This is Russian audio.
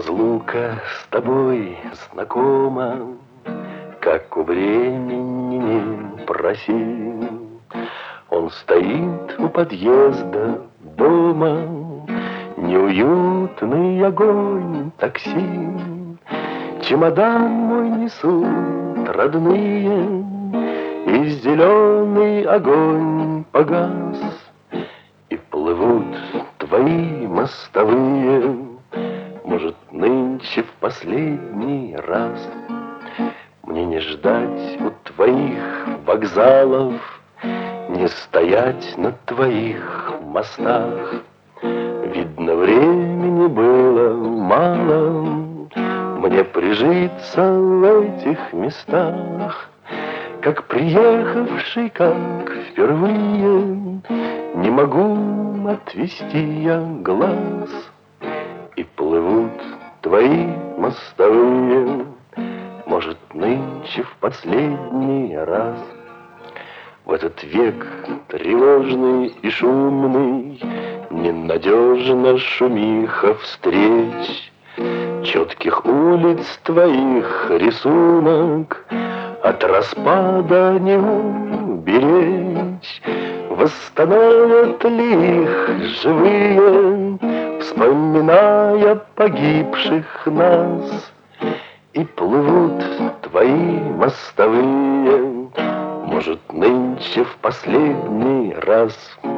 Разлука с тобой знакома, как у времени не проси. Он стоит у подъезда дома, неуютный огонь такси. Чемодан мой несут родные, и зеленый огонь погас. И плывут твои мостовые, может, нынче в последний раз. Мне не ждать у твоих вокзалов, не стоять на твоих мостах. Видно, времени было мало мне прижиться в этих местах. Как приехавший, как впервые, не могу отвести я глаз. И плывут твои мостовые, может, нынче в последний раз. В этот век тревожный и шумный ненадежна шумиха встреч. Четких улиц твоих рисунок от распада не уберечь. Восстановят ли их живые, вспоминая погибших нас? И плывут твои мостовые, может, нынче в последний раз.